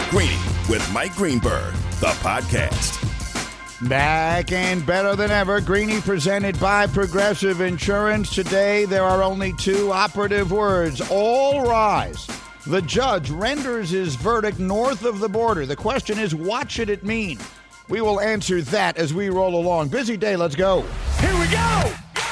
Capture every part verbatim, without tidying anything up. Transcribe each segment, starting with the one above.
Greeny with Mike Greenberg, the podcast. Back and better than ever. Greeny presented by Progressive Insurance. Today, there are only two operative words. All rise. The judge renders his verdict north of the border. The question is, what should it mean? We will answer that as we roll along. Busy day. Let's go. Here we go.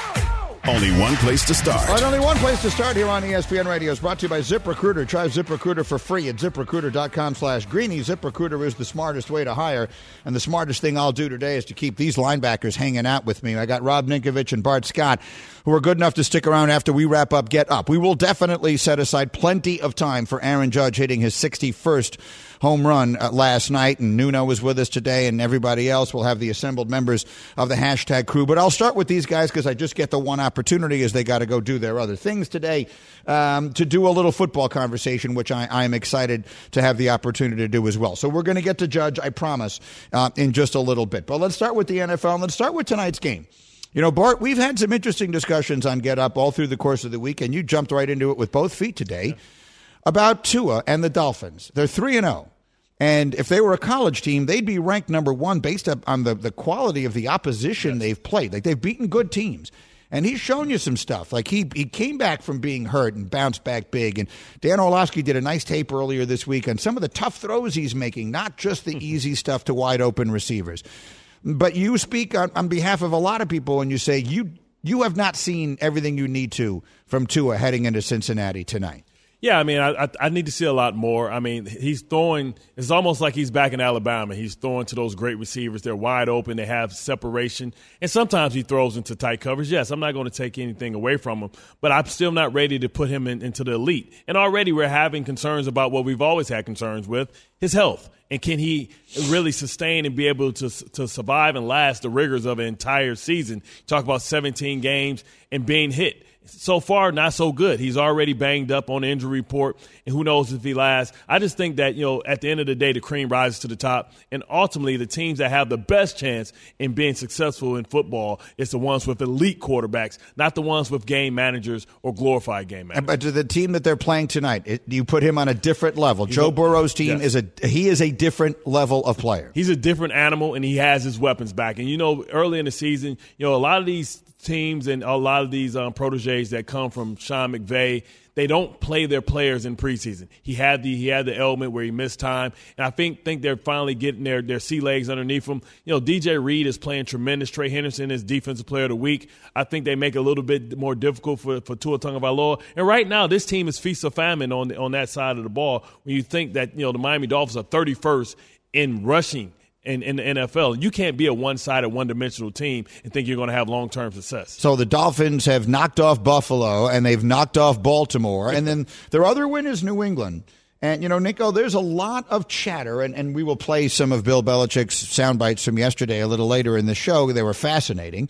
Only one place to start. Right, only one place to start here on E S P N Radio is brought to you by ZipRecruiter. Try ZipRecruiter for free at ZipRecruiter.com slash Greeny. ZipRecruiter is the smartest way to hire. And the smartest thing I'll do today is to keep these linebackers hanging out with me. I got Rob Ninkovich and Bart Scott, who are good enough to stick around after we wrap up Get Up. We will definitely set aside plenty of time for Aaron Judge hitting his sixty-first home run uh, last night, and Nuno was with us today, and everybody else will have the assembled members of the hashtag crew. But I'll start with these guys because I just get the one opportunity as they got to go do their other things today, um, to do a little football conversation, which I, I am excited to have the opportunity to do as well. So we're going to get to Judge, I promise, uh, in just a little bit. But let's start with the N F L, and let's start with tonight's game. You know, Bart, we've had some interesting discussions on Get Up all through the course of the week, and you jumped right into it with both feet today, yeah, about Tua and the Dolphins. They're three and oh. And if they were a college team, they'd be ranked number one based on the, the quality of the opposition yes. they've played. Like, they've beaten good teams. And he's shown you some stuff. Like, he he came back from being hurt and bounced back big. And Dan Orlovsky did a nice tape earlier this week on some of the tough throws he's making, not just the easy stuff to wide open receivers. But you speak on, on behalf of a lot of people, and you say you you have not seen everything you need to from Tua heading into Cincinnati tonight. Yeah, I mean, I, I need to see a lot more. I mean, he's throwing – it's almost like he's back in Alabama. He's throwing to those great receivers. They're wide open. They have separation. And sometimes he throws into tight coverage. Yes, I'm not going to take anything away from him, but I'm still not ready to put him in, into the elite. And already we're having concerns about what we've always had concerns with, his health. And can he really sustain and be able to to survive and last the rigors of an entire season? Talk about seventeen games and being hit. So far, not so good. He's already banged up on the injury report, and who knows if he lasts. I just think that, you know, at the end of the day, the cream rises to the top, and ultimately the teams that have the best chance in being successful in football is the ones with elite quarterbacks, not the ones with game managers or glorified game managers. But to the team that they're playing tonight, it, you put him on a different level. He's Joe a, Burrow's team yes. is a he is a different level of player. He's a different animal, and he has his weapons back. And, you know, early in the season, you know, a lot of these teams and a lot of these um, proteges that come from Sean McVay, they don't play their players in preseason. He had the he had the element where he missed time, and I think think they're finally getting their their sea legs underneath him. You know, D J Reed is playing tremendous. Trey Henderson is Defensive Player of the Week. I think they make it a little bit more difficult for for Tua Tagovailoa. And right now, this team is feast or famine on the, on that side of the ball. When you think that, you know, the Miami Dolphins are thirty-first in rushing In, in the N F L. You can't be a one-sided, one-dimensional team and think you're going to have long-term success. So the Dolphins have knocked off Buffalo, and they've knocked off Baltimore, and then their other win is New England. And, you know, Nico, there's a lot of chatter, and, and we will play some of Bill Belichick's sound bites from yesterday a little later in the show. They were fascinating.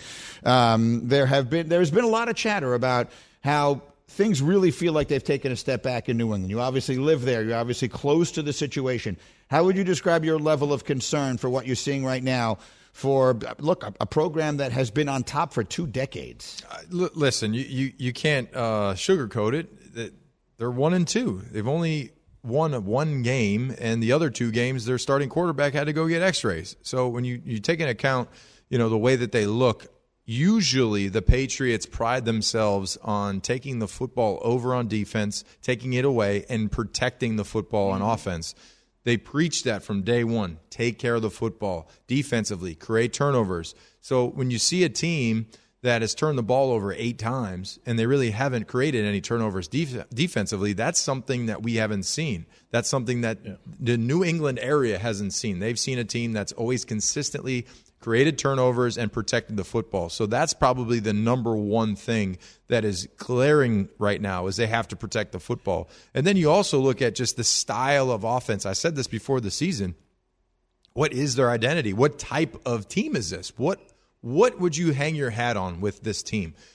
Um, there have been, there's been a lot of chatter about how things really feel like they've taken a step back in New England. You obviously live there. You're obviously close to the situation. How would you describe your level of concern for what you're seeing right now for, look, a, a program that has been on top for two decades? Uh, l- listen, you, you, you can't uh, sugarcoat it. They're one and two. They've only won one game, and the other two games, their starting quarterback had to go get x-rays. So when you, you take into account, you know, the way that they look, usually the Patriots pride themselves on taking the football over on defense, taking it away, and protecting the football mm-hmm. on offense. They preach that from day one. Take care of the football defensively, create turnovers. So when you see a team that has turned the ball over eight times and they really haven't created any turnovers def- defensively, that's something that we haven't seen. That's something that yeah. the New England area hasn't seen. They've seen a team that's always consistently created turnovers and protected the football. So that's probably the number one thing that is glaring right now is they have to protect the football. And then you also look at just the style of offense. I said this before the season. What is their identity? What type of team is this? What what would you hang your hat on with this team?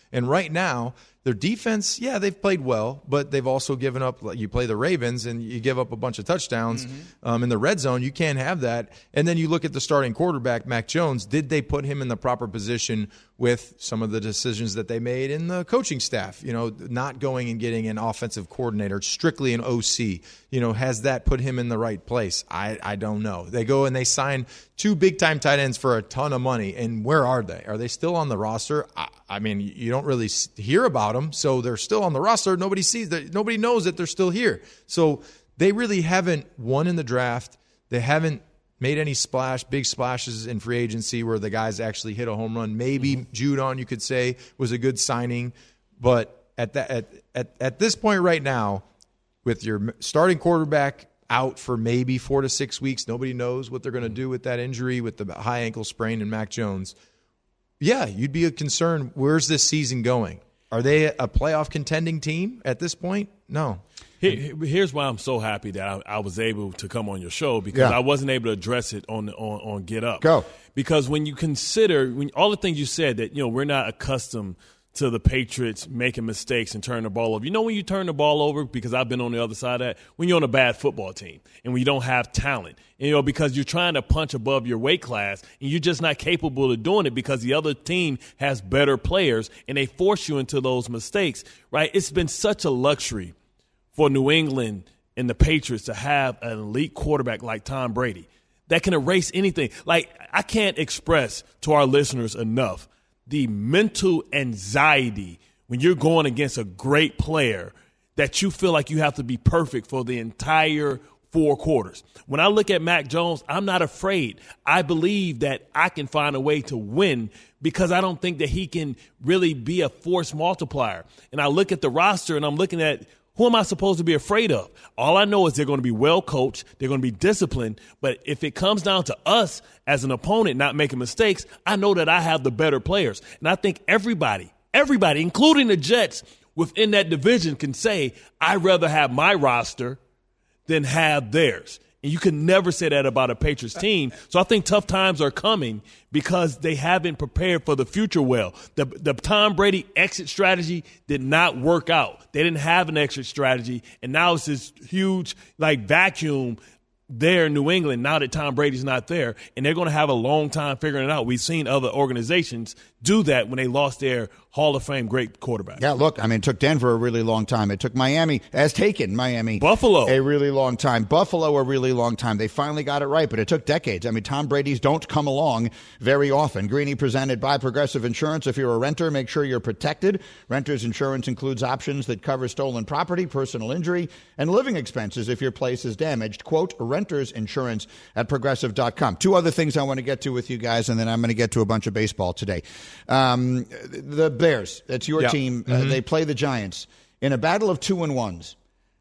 And right now, their defense, yeah, they've played well, but they've also given up. You play the Ravens and you give up a bunch of touchdowns mm-hmm. um, in the red zone. You can't have that. And then you look at the starting quarterback, Mac Jones. Did they put him in the proper position with some of the decisions that they made in the coaching staff? You know, not going and getting an offensive coordinator, strictly an O C. You know, has that put him in the right place? I, I don't know. They go and they sign two big-time tight ends for a ton of money. And where are they? Are they still on the roster? I, I mean, you don't really hear about them, so they're still on the roster. Nobody sees that. Nobody knows that they're still here. So they really haven't won in the draft. They haven't made any splash, big splashes in free agency where the guys actually hit a home run. Maybe mm-hmm. Judon, you could say, was a good signing. But at, that, at, at, at this point right now, with your starting quarterback out for maybe four to six weeks, nobody knows what they're going to do with that injury, with the high ankle sprain and Mac Jones. Yeah, you'd be a concern. Where's this season going? Are they a playoff contending team at this point? No. Here's why I'm so happy that I, I was able to come on your show, because yeah. I wasn't able to address it on on, on Get Up. Go. Because when you consider when, all the things you said, that you know we're not accustomed to the Patriots making mistakes and turning the ball over. You know when you turn the ball over, because I've been on the other side of that, when you're on a bad football team and when you don't have talent, you know, because you're trying to punch above your weight class and you're just not capable of doing it because the other team has better players and they force you into those mistakes, right? It's been such a luxury for New England and the Patriots to have an elite quarterback like Tom Brady that can erase anything. Like, I can't express to our listeners enough the mental anxiety when you're going against a great player that you feel like you have to be perfect for the entire four quarters. When I look at Mac Jones, I'm not afraid. I believe that I can find a way to win because I don't think that he can really be a force multiplier. And I look at the roster and I'm looking at, who am I supposed to be afraid of? All I know is they're going to be well coached. They're going to be disciplined. But if it comes down to us as an opponent not making mistakes, I know that I have the better players. And I think everybody, everybody, including the Jets within that division, can say, I'd rather have my roster than have theirs. And you can never say that about a Patriots team. So I think tough times are coming because they haven't prepared for the future well. The, the Tom Brady exit strategy did not work out. They didn't have an exit strategy, and now it's this huge like vacuum there in New England now that Tom Brady's not there, and they're going to have a long time figuring it out. We've seen other organizations do that when they lost their Hall of Fame great quarterback. Yeah, look, I mean, it took Denver a really long time. It took Miami, has taken Miami. Buffalo. A really long time. Buffalo a really long time. They finally got it right, but it took decades. I mean, Tom Brady's don't come along very often. Greeny presented by Progressive Insurance. If you're a renter, make sure you're protected. Renter's insurance includes options that cover stolen property, personal injury, and living expenses if your place is damaged. Quote, renter's insurance at progressive dot com. Two other things I want to get to with you guys, and then I'm going to get to a bunch of baseball today. Um, the Bears, that's your yeah. team. Mm-hmm. Uh, they play the Giants in a battle of two and ones.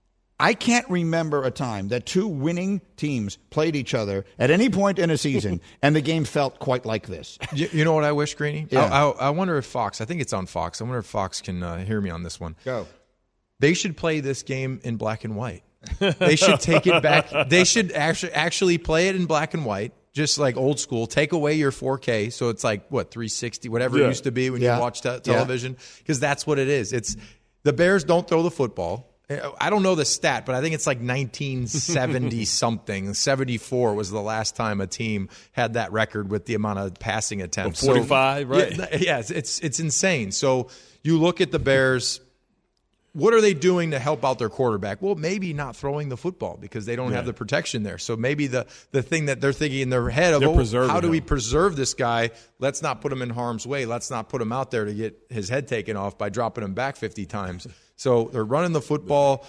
I can't remember a time that two winning teams played each other at any point in a season and the game felt quite like this. You, you know what I wish, Greeny? Yeah. I, I, I wonder if Fox, I think it's on Fox. I wonder if Fox can uh, hear me on this one. Go. They should play this game in black and white. They should take it back. They should actually actually play it in black and white. Just like old school, take away your four K, so it's like what three sixty, whatever yeah. it used to be when yeah. you watched te- television, because yeah. that's what it is. It's the Bears don't throw the football. I don't know the stat, but I think it's like nineteen seventy something. seventy-four was the last time a team had that record with the amount of passing attempts. forty-five, so, right? Yeah, yeah, it's it's insane. So you look at the Bears. What are they doing to help out their quarterback? Well, maybe not throwing the football because they don't yeah. have the protection there. So maybe the, the thing that they're thinking in their head of, oh, how do him. we preserve this guy? Let's not put him in harm's way. Let's not put him out there to get his head taken off by dropping him back fifty times. So they're running the football.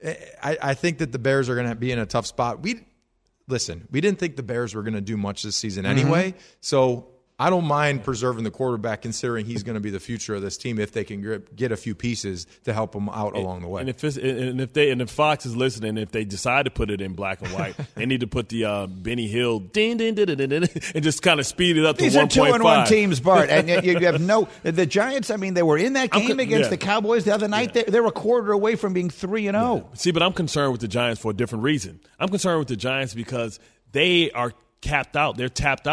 I, I think that the Bears are going to be in a tough spot. We Listen, we didn't think the Bears were going to do much this season anyway. Mm-hmm. So I don't mind preserving the quarterback, considering he's going to be the future of this team if they can get a few pieces to help him out and, along the way. And if it's, and if they and if Fox is listening, if they decide to put it in black and white, they need to put the uh, Benny Hill ding, ding, ding, ding, ding, and just kind of speed it up These to one point five. These are two and one teams, Bart, and you, you have no the Giants. I mean, they were in that game con- against yeah. the Cowboys the other night. Yeah. They, they're a quarter away from being three and zero. See, but I'm concerned with the Giants for a different reason. I'm concerned with the Giants because they are capped out. They're tapped out.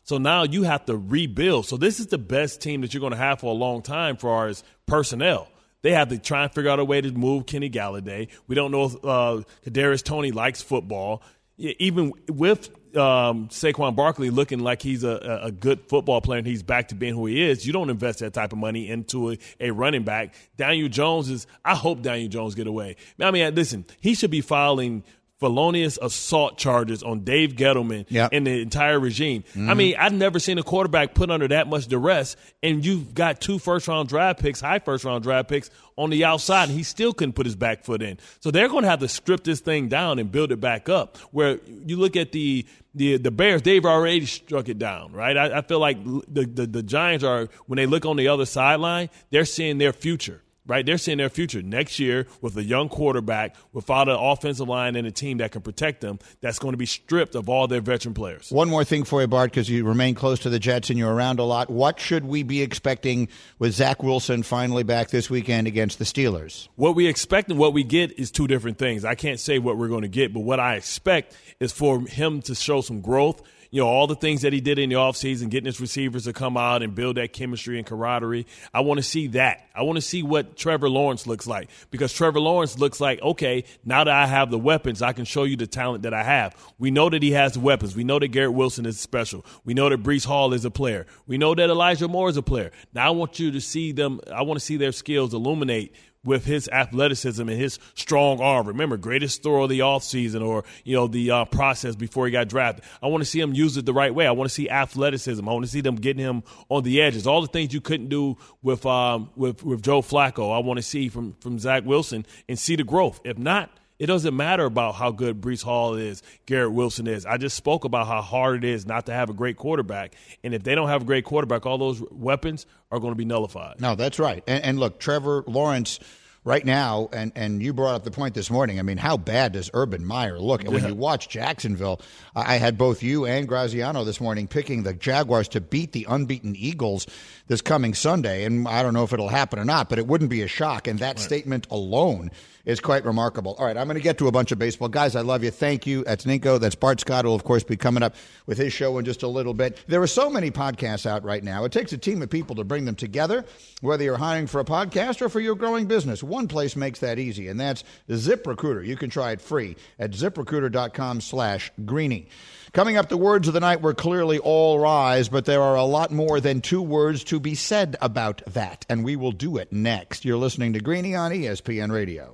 So now you have to rebuild. So this is the best team that you're going to have for a long time for our personnel. They have to try and figure out a way to move Kenny Galladay. We don't know if uh, Kadarius Toney likes football. Even with um, Saquon Barkley looking like he's a, a good football player and he's back to being who he is, you don't invest that type of money into a, a running back. Daniel Jones is – I hope Daniel Jones get away. I mean, listen, he should be filing – felonious assault charges on Dave Gettleman yep. and the entire regime. Mm-hmm. I mean, I've never seen a quarterback put under that much duress, and you've got two first-round draft picks, high first-round draft picks, on the outside, and he still couldn't put his back foot in. So they're going to have to strip this thing down and build it back up, where you look at the the, the Bears, they've already struck it down, right? I, I feel like the, the, the Giants are, when they look on the other sideline, they're seeing their future. Right, they're seeing their future next year with a young quarterback, without an offensive line and a team that can protect them, that's going to be stripped of all their veteran players. One more thing for you, Bart, because you remain close to the Jets and you're around a lot. What should we be expecting with Zach Wilson finally back this weekend against the Steelers? What we expect and what we get is two different things. I can't say what we're going to get, but what I expect is for him to show some growth. You know, all the things that he did in the offseason, getting his receivers to come out and build that chemistry and camaraderie. I want to see that. I want to see what Trevor Lawrence looks like, because Trevor Lawrence looks like, okay, now that I have the weapons, I can show you the talent that I have. We know that he has the weapons. We know that Garrett Wilson is special. We know that Breece Hall is a player. We know that Elijah Moore is a player. Now I want you to see them. I want to see their skills illuminate with his athleticism and his strong arm. Remember, greatest throw of the offseason, or, you know, the uh, process before he got drafted. I want to see him use it the right way. I want to see athleticism. I want to see them getting him on the edges. All the things you couldn't do with um, with, with Joe Flacco, I want to see from, from Zach Wilson and see the growth. If not, it doesn't matter about how good Breece Hall is, Garrett Wilson is. I just spoke about how hard it is not to have a great quarterback. And if they don't have a great quarterback, all those weapons are going to be nullified. No, that's right. And, and look, Trevor Lawrence right now, and, and you brought up the point this morning, I mean, how bad does Urban Meyer look? And when you watch Jacksonville, I had both you and Graziano this morning picking the Jaguars to beat the unbeaten Eagles this coming Sunday. And I don't know if it'll happen or not, but it wouldn't be a shock. And that right. statement alone is quite remarkable. All right, I'm going to get to a bunch of baseball. Guys, I love you. Thank you. That's Ninko. That's Bart Scott, who will, of course, be coming up with his show in just a little bit. There are so many podcasts out right now. It takes a team of people to bring them together, whether you're hiring for a podcast or for your growing business. One place makes that easy, and that's ZipRecruiter. You can try it free at ZipRecruiter.com slash Greeny. Coming up, the words of the night were clearly all rise, but there are a lot more than two words to be said about that, and we will do it next. You're listening to Greeny on E S P N Radio.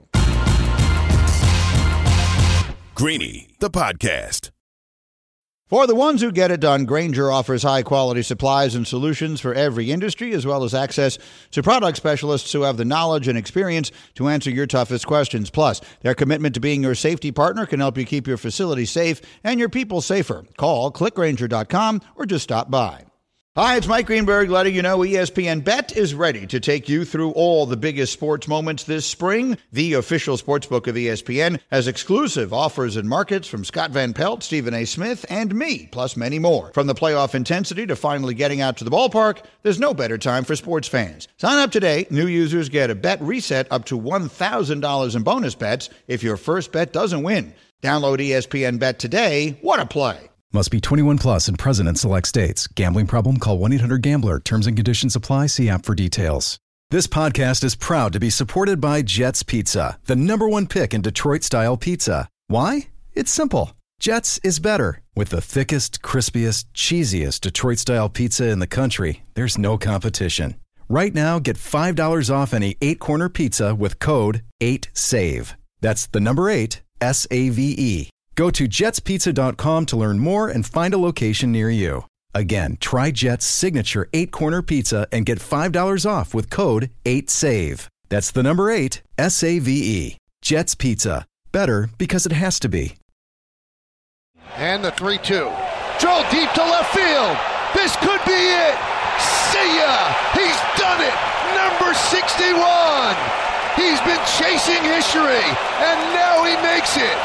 Greeny, the podcast. For the ones who get it done, Grainger offers high-quality supplies and solutions for every industry, as well as access to product specialists who have the knowledge and experience to answer your toughest questions. Plus, their commitment to being your safety partner can help you keep your facility safe and your people safer. Call click grainger dot com or just stop by. Hi, it's Mike Greenberg letting you know E S P N Bet is ready to take you through all the biggest sports moments this spring. The official sportsbook of E S P N has exclusive offers and markets from Scott Van Pelt, Stephen A. Smith, and me, plus many more. From the playoff intensity to finally getting out to the ballpark, there's no better time for sports fans. Sign up today. New users get a bet reset up to one thousand dollars in bonus bets if your first bet doesn't win. Download E S P N Bet today. What a play. Must be twenty-one plus and present in select states. Gambling problem? Call one eight hundred gambler. Terms and conditions apply. See app for details. This podcast is proud to be supported by Jets Pizza, the number one pick in Detroit-style pizza. Why? It's simple. Jets is better. With the thickest, crispiest, cheesiest Detroit-style pizza in the country, there's no competition. Right now, get five dollars off any eight-corner pizza with code eight save. That's the number eight, S A V E. Go to jets pizza dot com to learn more and find a location near you. Again, try Jet's signature eight-corner pizza and get five dollars off with code eight save. That's the number eight, S A V E. Jet's Pizza. Better because it has to be. And the three two. Drilled deep to left field. This could be it. See ya. He's done it. Number sixty-one. He's been chasing history, and now he makes it.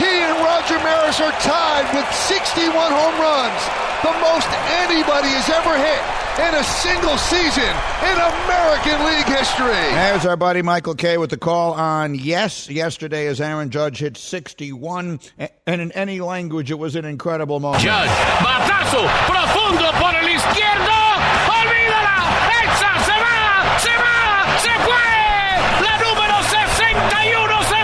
He and Roger Maris are tied with sixty-one home runs, the most anybody has ever hit in a single season in American League history. There's our buddy Michael Kay with the call on yes. Yesterday as Aaron Judge hit sixty-one, and in any language it was an incredible moment. Judge, batazo, profundo por el izquierdo, olvídala, hecha, se va, se va, se fue, la número sesenta y uno se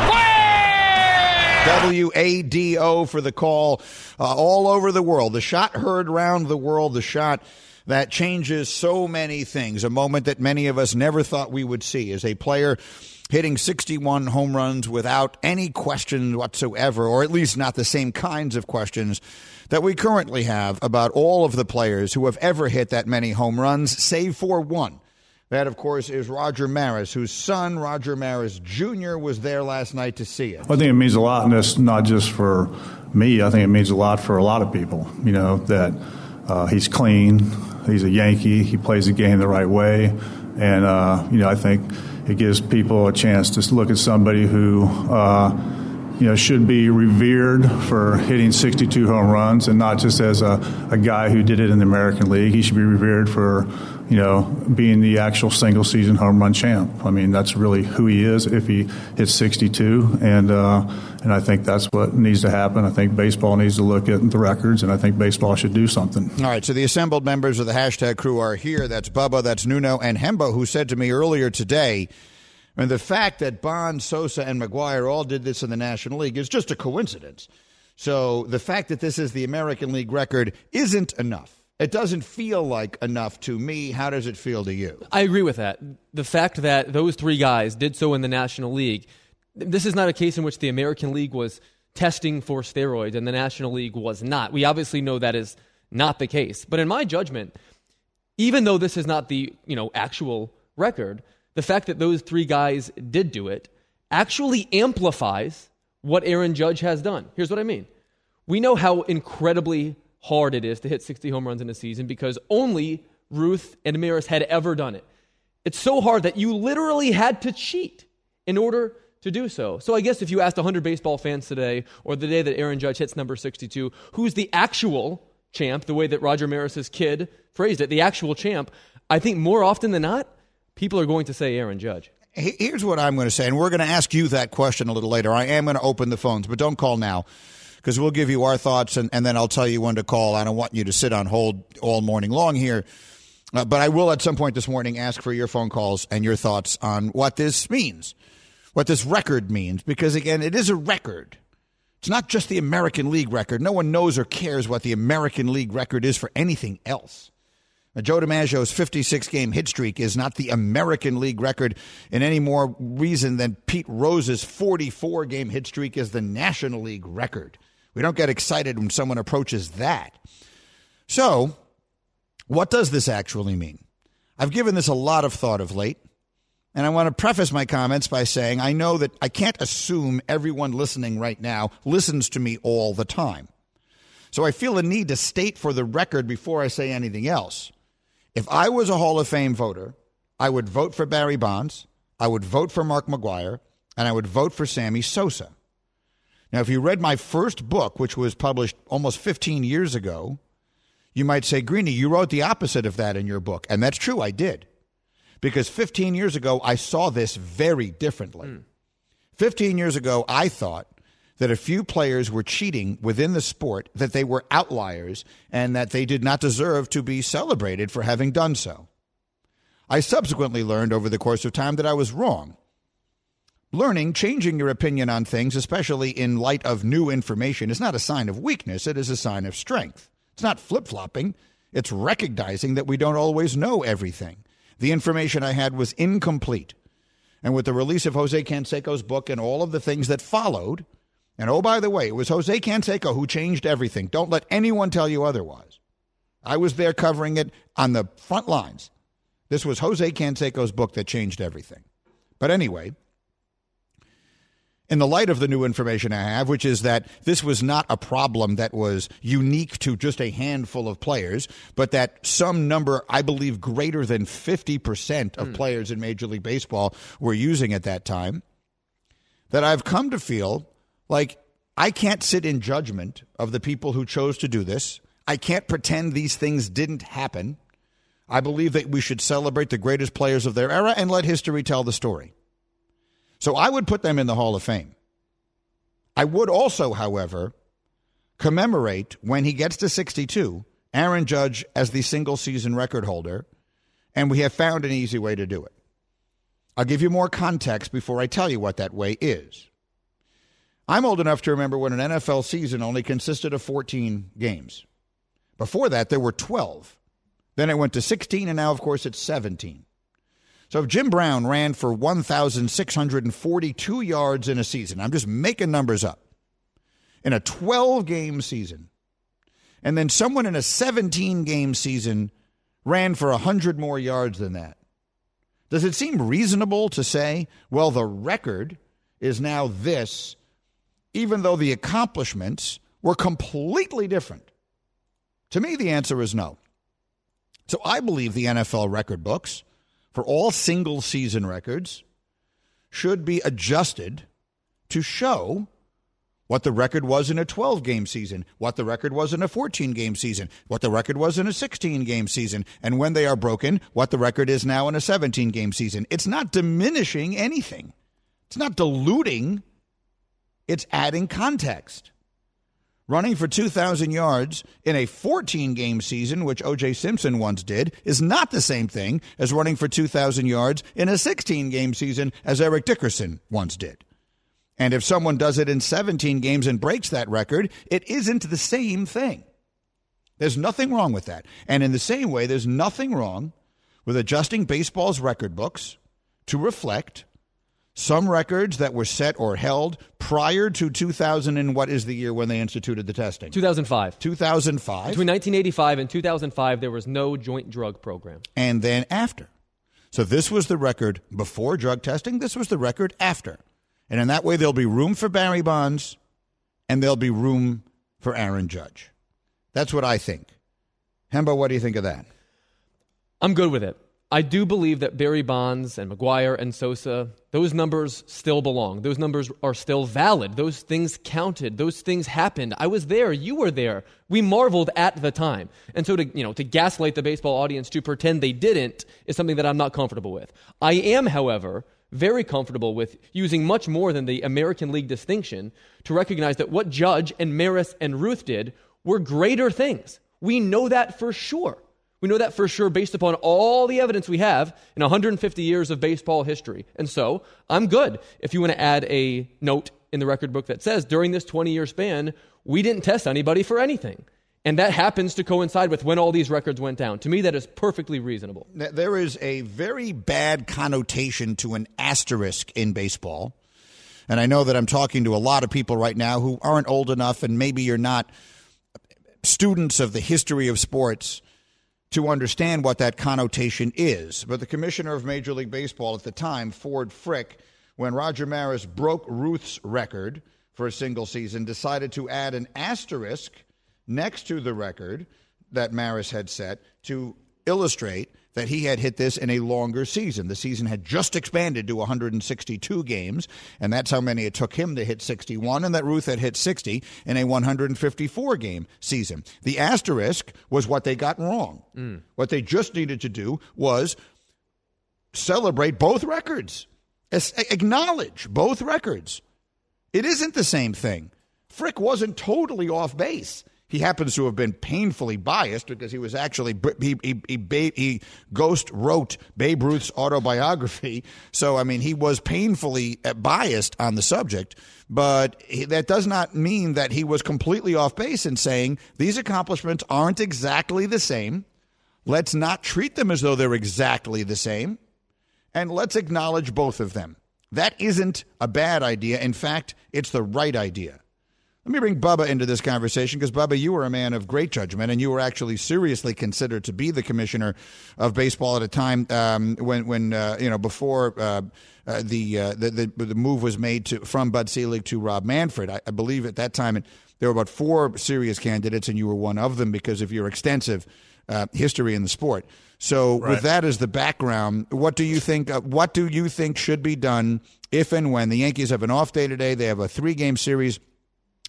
fue. W A D O for the call uh, all over the world. The shot heard round the world, the shot that changes so many things, a moment that many of us never thought we would see as a player hitting sixty-one home runs without any question whatsoever, or at least not the same kinds of questions that we currently have about all of the players who have ever hit that many home runs, save for one. That, of course, is Roger Maris, whose son, Roger Maris Junior, was there last night to see it. I think it means a lot, and it's not just for me. I think it means a lot for a lot of people, you know, that uh, he's clean. He's a Yankee. He plays the game the right way. And, uh, you know, I think it gives people a chance to look at somebody who, uh, you know, should be revered for hitting sixty-two home runs, and not just as a, a guy who did it in the American League. He should be revered for, you know, being the actual single-season home run champ. I mean, that's really who he is if he hits sixty-two, and uh, and I think that's what needs to happen. I think baseball needs to look at the records, and I think baseball should do something. All right, so the assembled members of the hashtag crew are here. That's Bubba, that's Nuno, and Hembo, who said to me earlier today, and the fact that Bonds, Sosa, and McGuire all did this in the National League is just a coincidence. So the fact that this is the American League record isn't enough. It doesn't feel like enough to me. How does it feel to you? I agree with that. The fact that those three guys did so in the National League, this is not a case in which the American League was testing for steroids and the National League was not. We obviously know that is not the case. But in my judgment, even though this is not the, you know, actual record, the fact that those three guys did do it actually amplifies what Aaron Judge has done. Here's what I mean. We know how incredibly hard it is to hit sixty home runs in a season because only Ruth and Maris had ever done it. It's so hard that you literally had to cheat in order to do so. So I guess if you asked one hundred baseball fans today, or the day that Aaron Judge hits number sixty-two, who's the actual champ, the way that Roger Maris's kid phrased it, the actual champ, I think more often than not, people are going to say Aaron Judge. Here's what I'm going to say, and we're going to ask you that question a little later. I am going to open the phones, but don't call now, because we'll give you our thoughts, and, and then I'll tell you when to call. I don't want you to sit on hold all morning long here. Uh, but I will at some point this morning ask for your phone calls and your thoughts on what this means, what this record means, because, again, it is a record. It's not just the American League record. No one knows or cares what the American League record is for anything else. Now, Joe DiMaggio's fifty-six game hit streak is not the American League record in any more reason than Pete Rose's forty-four game hit streak is the National League record. We don't get excited when someone approaches that. So, what does this actually mean? I've given this a lot of thought of late, and I want to preface my comments by saying I know that I can't assume everyone listening right now listens to me all the time. So I feel a need to state for the record before I say anything else. If I was a Hall of Fame voter, I would vote for Barry Bonds, I would vote for Mark McGwire, and I would vote for Sammy Sosa. Now, if you read my first book, which was published almost fifteen years ago, you might say, Greeny, you wrote the opposite of that in your book. And that's true, I did. Because fifteen years ago, I saw this very differently. Mm. fifteen years ago, I thought that a few players were cheating within the sport, that they were outliers, and that they did not deserve to be celebrated for having done so. I subsequently learned over the course of time that I was wrong. Learning, changing your opinion on things, especially in light of new information, is not a sign of weakness. It is a sign of strength. It's not flip-flopping. It's recognizing that we don't always know everything. The information I had was incomplete. And with the release of Jose Canseco's book and all of the things that followed, and oh, by the way, it was Jose Canseco who changed everything. Don't let anyone tell you otherwise. I was there covering it on the front lines. This was Jose Canseco's book that changed everything. But anyway, in the light of the new information I have, which is that this was not a problem that was unique to just a handful of players, but that some number, I believe greater than fifty percent of mm. players in Major League Baseball were using at that time, that I've come to feel like I can't sit in judgment of the people who chose to do this. I can't pretend these things didn't happen. I believe that we should celebrate the greatest players of their era and let history tell the story. So I would put them in the Hall of Fame. I would also, however, commemorate when he gets to sixty-two, Aaron Judge as the single-season record holder, and we have found an easy way to do it. I'll give you more context before I tell you what that way is. I'm old enough to remember when an N F L season only consisted of fourteen games. Before that, there were twelve. Then it went to sixteen, and now, of course, it's seventeen. So if Jim Brown ran for one thousand six hundred forty-two yards in a season, I'm just making numbers up, in a twelve-game season, and then someone in a seventeen-game season ran for one hundred more yards than that, does it seem reasonable to say, well, the record is now this, even though the accomplishments were completely different? To me, the answer is no. So I believe the N F L record books for all single-season records should be adjusted to show what the record was in a twelve-game season, what the record was in a fourteen-game season, what the record was in a sixteen-game season, and when they are broken, what the record is now in a seventeen-game season. It's not diminishing anything. It's not diluting. It's adding context. Running for two thousand yards in a fourteen-game season, which O J Simpson once did, is not the same thing as running for two thousand yards in a sixteen-game season, as Eric Dickerson once did. And if someone does it in seventeen games and breaks that record, it isn't the same thing. There's nothing wrong with that. And in the same way, there's nothing wrong with adjusting baseball's record books to reflect some records that were set or held prior to two thousand, and what is the year when they instituted the testing? two thousand five. two thousand five. Between nineteen eighty-five and two thousand five, there was no joint drug program. And then after. So this was the record before drug testing. This was the record after. And in that way, there'll be room for Barry Bonds, and there'll be room for Aaron Judge. That's what I think. Hembo, what do you think of that? I'm good with it. I do believe that Barry Bonds and McGwire and Sosa, those numbers still belong. Those numbers are still valid. Those things counted. Those things happened. I was there. You were there. We marveled at the time. And so to, you know, to gaslight the baseball audience to pretend they didn't is something that I'm not comfortable with. I am, however, very comfortable with using much more than the American League distinction to recognize that what Judge and Maris and Ruth did were greater things. We know that for sure. We know that for sure based upon all the evidence we have in one hundred fifty years of baseball history. And so I'm good if you want to add a note in the record book that says during this twenty-year span, we didn't test anybody for anything. And that happens to coincide with when all these records went down. To me, that is perfectly reasonable. There is a very bad connotation to an asterisk in baseball. And I know that I'm talking to a lot of people right now who aren't old enough, and maybe you're not students of the history of sports to understand what that connotation is. But the commissioner of Major League Baseball at the time, Ford Frick, when Roger Maris broke Ruth's record for a single season, decided to add an asterisk next to the record that Maris had set to illustrate that he had hit this in a longer season. The season had just expanded to one hundred sixty-two games, and that's how many it took him to hit sixty-one, and that Ruth had hit sixty in a one hundred fifty-four game season. The asterisk was what they got wrong. Mm. What they just needed to do was celebrate both records, acknowledge both records. It isn't the same thing. Frick wasn't totally off base. He happens to have been painfully biased because he was actually he he he, he ghost wrote Babe Ruth's autobiography. So I mean, he was painfully biased on the subject. But he, that does not mean that he was completely off base in saying these accomplishments aren't exactly the same. Let's not treat them as though they're exactly the same, and let's acknowledge both of them. That isn't a bad idea. In fact, it's the right idea. Let me bring Bubba into this conversation because, Bubba, you were a man of great judgment, and you were actually seriously considered to be the commissioner of baseball at a time um, when, when uh, you know, before uh, uh, the, uh, the the the move was made to from Bud Selig to Rob Manfred. I, I believe at that time it, there were about four serious candidates, and you were one of them because of your extensive uh, history in the sport. So, right. With that as the background, what do you think? Uh, what do you think should be done if and when the Yankees have an off day today? They have a three-game series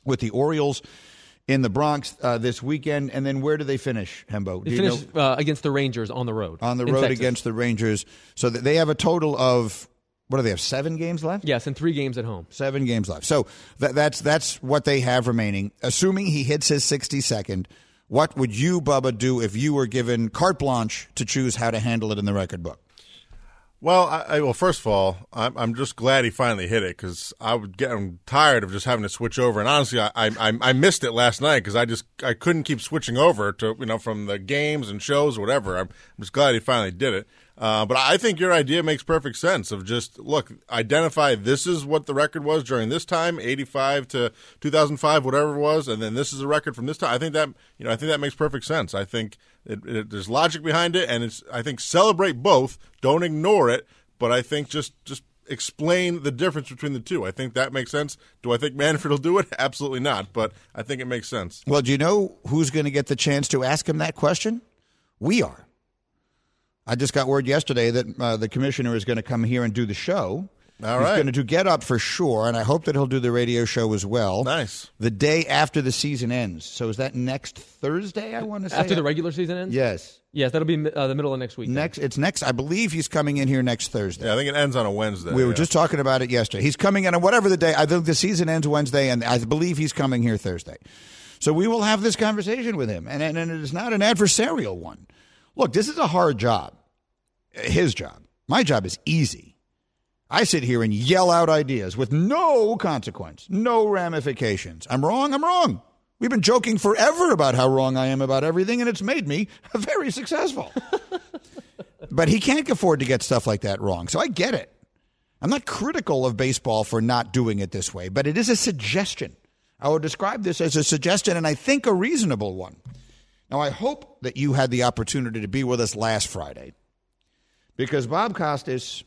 with the Orioles in the Bronx uh, this weekend. And then where do they finish, Hembo? They finish uh, against the Rangers on the road. On the road against the Rangers. So that they have a total of, what do they have, seven games left? Yes, and three games at home. Seven games left. So that, that's that's what they have remaining. Assuming he hits his sixty-second, what would you, Bubba, do if you were given carte blanche to choose how to handle it in the record book? Well, I, I, well, first of all, I'm, I'm just glad he finally hit it because I would get I'm tired of just having to switch over. And honestly, I I, I missed it last night because I just I couldn't keep switching over to you know from the games and shows or whatever. I'm, I'm just glad he finally did it. Uh, but I think your idea makes perfect sense of just, look, identify this is what the record was during this time, eighty-five to two thousand five, whatever it was, and then this is a record from this time. I think that, you know, I think that makes perfect sense. I think it, it, there's logic behind it, and it's, I think celebrate both. Don't ignore it, but I think just, just explain the difference between the two. I think that makes sense. Do I think Manfred will do it? Absolutely not, but I think it makes sense. Well, do you know who's going to get the chance to ask him that question? We are. I just got word yesterday that uh, the commissioner is going to come here and do the show. All He's right. going to do Get Up for sure, and I hope that he'll do the radio show as well. Nice. The day after the season ends. So is that next Thursday, I want to say? After the regular season ends? Yes. Yes, that'll be uh, the middle of next week. Next, It's next. I believe he's coming in here next Thursday. Yeah, I think it ends on a Wednesday. We were yeah. just talking about it yesterday. He's coming in on whatever the day. I think the season ends Wednesday, and I believe he's coming here Thursday. So we will have this conversation with him, and, and, and it is not an adversarial one. Look, this is a hard job. His job. My job is easy. I sit here and yell out ideas with no consequence, no ramifications. I'm wrong, I'm wrong. We've been joking forever about how wrong I am about everything, and it's made me very successful. But he can't afford to get stuff like that wrong, so I get it. I'm not critical of baseball for not doing it this way, but it is a suggestion. I would describe this as a suggestion, and I think a reasonable one. Now, I hope that you had the opportunity to be with us last Friday. Because Bob Costas,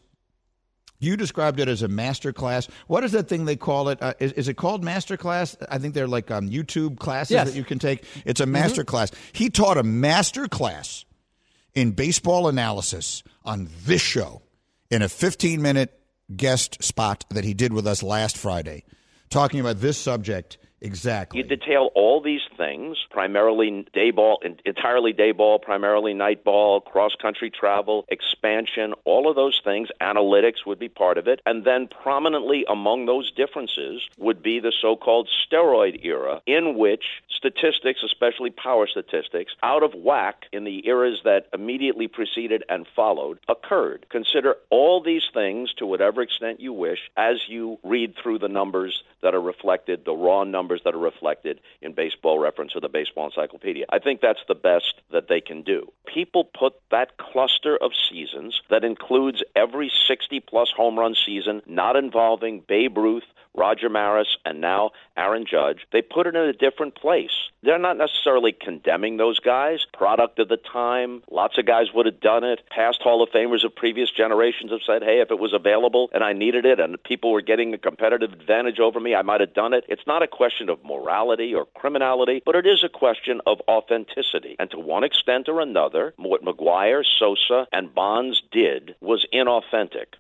you described it as a master class. What is that thing they call it? Uh, is, is it called master class? I think they're like um, YouTube classes yes. that you can take. It's a master mm-hmm. class. He taught a master class in baseball analysis on this show in a fifteen-minute guest spot that he did with us last Friday, talking about this subject exactly. You detail all these things, primarily day ball, entirely day ball, primarily night ball, cross-country travel, expansion, all of those things. Analytics would be part of it. And then prominently among those differences would be the so-called steroid era, in which statistics, especially power statistics, out of whack in the eras that immediately preceded and followed, occurred. Consider all these things to whatever extent you wish as you read through the numbers that are reflected, the raw numbers that are reflected in Baseball Reference or the Baseball Encyclopedia. I think that's the best that they can do. People put that cluster of seasons that includes every sixty-plus home run season not involving Babe Ruth, Roger Maris, and now Aaron Judge, they put it in a different place. They're not necessarily condemning those guys. Product of the time. Lots of guys would have done it. Past Hall of Famers of previous generations have said, hey, if it was available and I needed it and people were getting a competitive advantage over me, I might have done it. It's not a question of morality or criminality, but it is a question of authenticity. And to one extent or another, what McGwire, Sosa, and Bonds did was inauthentic.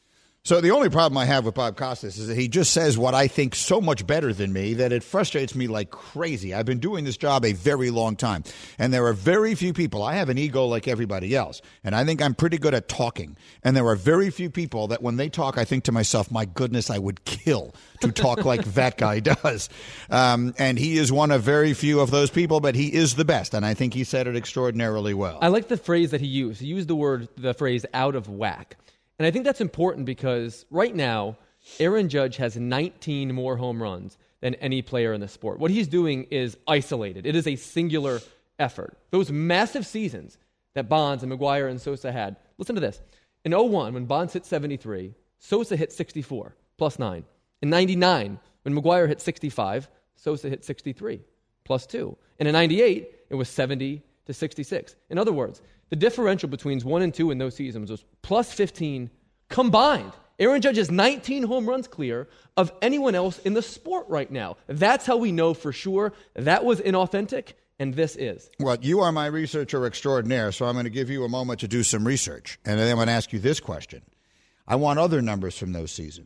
So the only problem I have with Bob Costas is that he just says what I think so much better than me that it frustrates me like crazy. I've been doing this job a very long time, and there are very few people. I have an ego like everybody else, and I think I'm pretty good at talking. And there are very few people that when they talk, I think to myself, my goodness, I would kill to talk like that guy does. Um, and he is one of very few of those people, but he is the best, and I think he said it extraordinarily well. I like the phrase that he used. He used the word, the phrase, out of whack. And I think that's important because right now, Aaron Judge has nineteen more home runs than any player in the sport. What he's doing is isolated. It is a singular effort. Those massive seasons that Bonds and McGwire and Sosa had, listen to this. In oh one, when Bonds hit seventy-three, Sosa hit sixty-four, plus nine. In ninety-nine, when McGwire hit sixty-five, Sosa hit sixty-three, plus two. And in ninety-eight, it was seventy to sixty-six. In other words, the differential between one and two in those seasons was plus fifteen combined. Aaron Judge is nineteen home runs clear of anyone else in the sport right now. That's how we know for sure that was inauthentic, and this is. Well, you are my researcher extraordinaire, so I'm going to give you a moment to do some research. And then I'm going to ask you this question. I want other numbers from those seasons.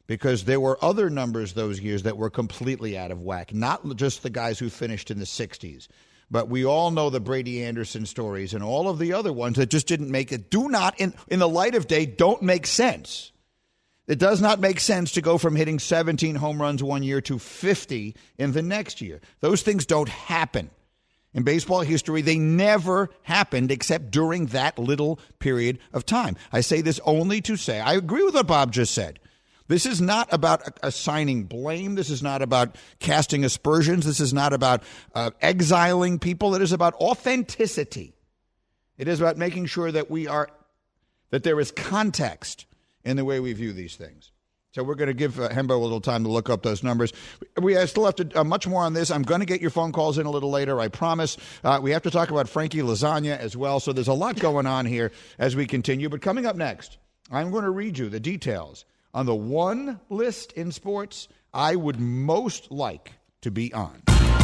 because there were other numbers those years that were completely out of whack, not just the guys who finished in the sixties. But we all know the Brady Anderson stories and all of the other ones that just didn't make it. Do not, in, in the light of day, don't make sense. It does not make sense to go from hitting seventeen home runs one year to fifty in the next year. Those things don't happen. In baseball history, they never happened except during that little period of time. I say this only to say, I agree with what Bob just said. This is not about assigning blame. This is not about casting aspersions. This is not about uh, exiling people. It is about authenticity. It is about making sure that we are, that there is context in the way we view these things. So we're going to give uh, Hembo a little time to look up those numbers. We uh, still have to uh, much more on this. I'm going to get your phone calls in a little later, I promise. Uh, we have to talk about Frankie Lasagna as well. So there's a lot going on here as we continue. But coming up next, I'm going to read you the details on the one list in sports I would most like to be on.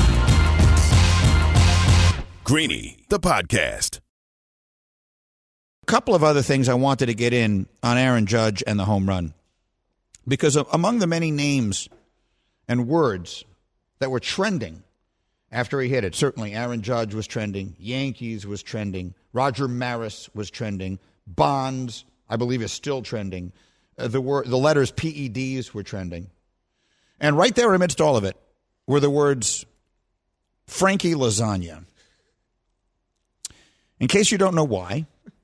Greeny, the podcast. A couple of other things I wanted to get in on Aaron Judge and the home run. Because among the many names and words that were trending after he hit it, certainly Aaron Judge was trending, Yankees was trending, Roger Maris was trending, Bonds, I believe, is still trending. Uh, the word, the letters P E Ds were trending. And right there amidst all of it were the words Frankie Lasagna. In case you don't know why,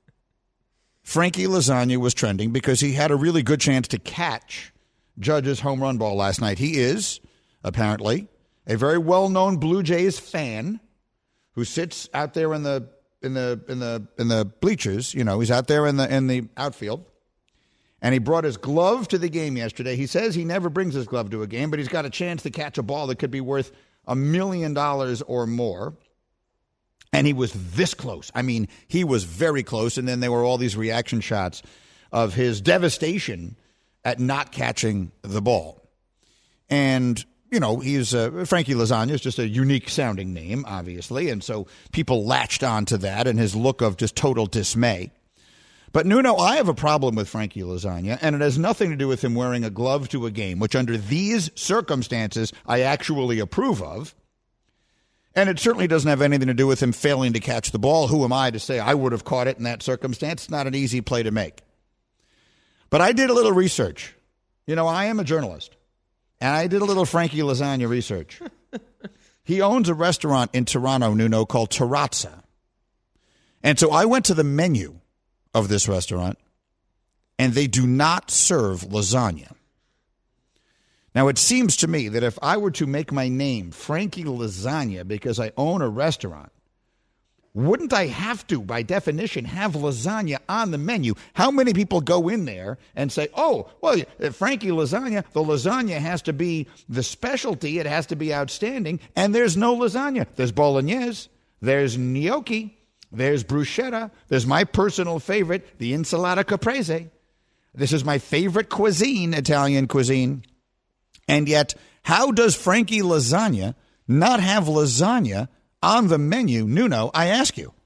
Frankie Lasagna was trending because he had a really good chance to catch Judge's home run ball last night. He is, apparently, a very well-known Blue Jays fan who sits out there in the in the in the in the bleachers. You know, he's out there in the in the outfield. And he brought his glove to the game yesterday. He says he never brings his glove to a game, but he's got a chance to catch a ball that could be worth a million dollars or more. And he was this close. I mean, he was very close. And then there were all these reaction shots of his devastation at not catching the ball. And, you know, he's uh, Frankie Lasagna is just a unique sounding name, obviously. And so people latched onto that and his look of just total dismay. But, Nuno, I have a problem with Frankie Lasagna, and it has nothing to do with him wearing a glove to a game, which under these circumstances I actually approve of. And it certainly doesn't have anything to do with him failing to catch the ball. Who am I to say I would have caught it in that circumstance? It's not an easy play to make. But I did a little research. You know, I am a journalist, and I did a little Frankie Lasagna research. He owns a restaurant in Toronto, Nuno, called Terrazza. And so I went to the menu of this restaurant, and they do not serve lasagna. Now, it seems to me that if I were to make my name Frankie Lasagna because I own a restaurant, wouldn't I have to, by definition, have lasagna on the menu? How many people go in there and say, oh, well, Frankie Lasagna, the lasagna has to be the specialty, it has to be outstanding, and there's no lasagna. There's bolognese, there's gnocchi, there's bruschetta. There's my personal favorite, the insalata caprese. This is my favorite cuisine, Italian cuisine. And yet, how does Frankie Lasagna not have lasagna on the menu? Nuno, I ask you.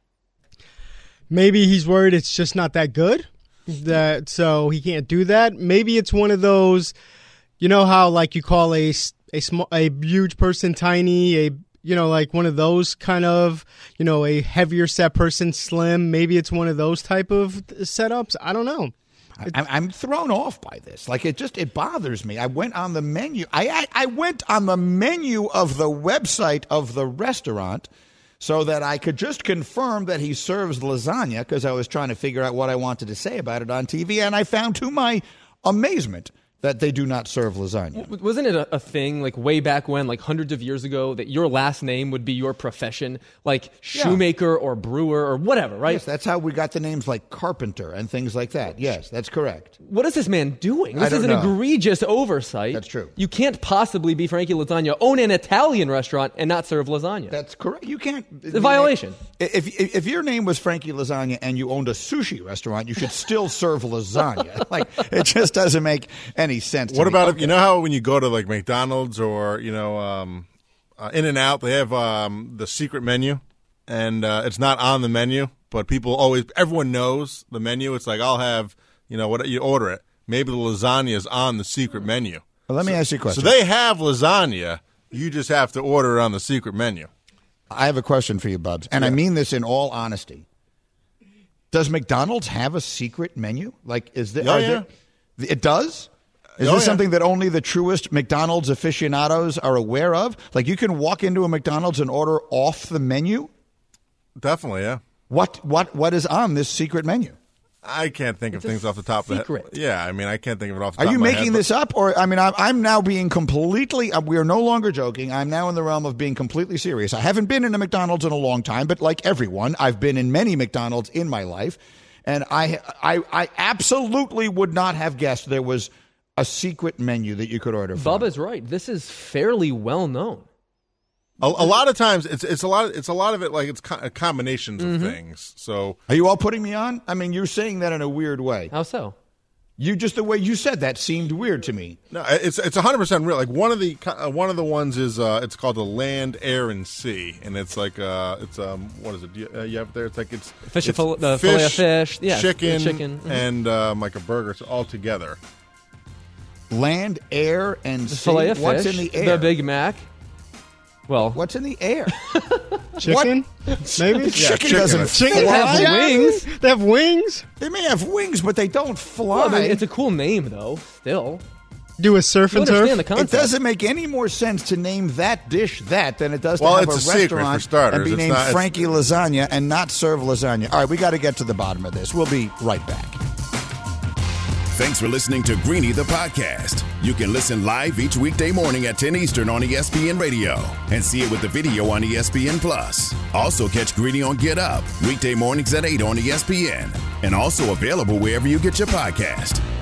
Maybe he's worried it's just not that good, that so he can't do that. Maybe it's one of those, you know how like you call a, a, small, a huge person tiny, a you know, like one of those kind of, you know, a heavier set person, slim. Maybe it's one of those type of setups. I don't know. I, I'm thrown off by this. Like, it just, it bothers me. I went on the menu. I, I, I went on the menu of the website of the restaurant so that I could just confirm that he serves lasagna because I was trying to figure out what I wanted to say about it on T V. And I found, to my amazement, that they do not serve lasagna. Wasn't it a, a thing, like, way back when, like hundreds of years ago, that your last name would be your profession? Like shoemaker yeah. or brewer or whatever, right? Yes, that's how we got the names like Carpenter and things like that. Yes, that's correct. What is this man doing? This I don't is an know. egregious oversight. That's true. You can't possibly be Frankie Lasagna, own an Italian restaurant, and not serve lasagna. That's correct. You can't. It's a violation. If, if, if your name was Frankie Lasagna and you owned a sushi restaurant, you should still serve lasagna. Like, it just doesn't make any sense to What me. about Okay. if, you know how when you go to like McDonald's or, you know, um, uh, In-N-Out, they have um, the secret menu and uh, it's not on the menu, but people always, everyone knows the menu. It's like, I'll have, you know, what you order it, maybe the lasagna is on the secret menu. Well, let me so, ask you a question. So they have lasagna. You just have to order it on the secret menu. I have a question for you, Bubs, and yeah. I mean this in all honesty. Does McDonald's have a secret menu? Like, is there? Oh, yeah. there it does? Is oh, this yeah. something that only the truest McDonald's aficionados are aware of? Like, you can walk into a McDonald's and order off the menu? Definitely, yeah. What what what is on this secret menu? I can't think It's of things off the top secret. of the head. Yeah, I mean, I can't think of it off the Are top you of my making head, this up? Or, I mean, I'm, I'm now being completely, we are no longer joking. I'm now in the realm of being completely serious. I haven't been in a McDonald's in a long time, but like everyone, I've been in many McDonald's in my life. And I, I, I absolutely would not have guessed there was a secret menu that you could order from. Bubba's right. This is fairly well known. A, a lot of times, it's it's a lot. Of, it's a lot of it. Like it's co- combinations of Mm-hmm. things. So, are you all putting me on? I mean, you're saying that in a weird way. How so? You just the way you said that seemed weird to me. no, it's it's a hundred percent real. Like one of the uh, one of the ones is uh, it's called the Land, Air, and Sea, and it's like uh, it's um what is it? Do you, uh, you have it there? It's like it's Fish, it's fil- the fillet of fish, yeah, chicken, chicken, mhm. and um, like a burger. It's all together. Land, air, and The sea. fillet of What's fish, in the air? the Big Mac. Well, What's in the air? Chicken? Maybe? Yeah, chicken, chicken. doesn't Chicken fly. have wings. They have wings. They may have wings, but they don't fly. well, I mean, it's a cool name though. Still, Do a surf you and understand turf. the It concept. doesn't make any more sense to name that dish that than it does Well, to have it's a a secret, for restaurant starters. and be It's named not- it's- Frankie Lasagna and not serve lasagna. All right, we got to get to the bottom of this. We'll be right back. Thanks for listening to Greeny the podcast. You can listen live each weekday morning at ten Eastern on E S P N Radio and see it with the video on E S P N Plus. Also catch Greeny on Get Up weekday mornings at eight on E S P N and also available wherever you get your podcast.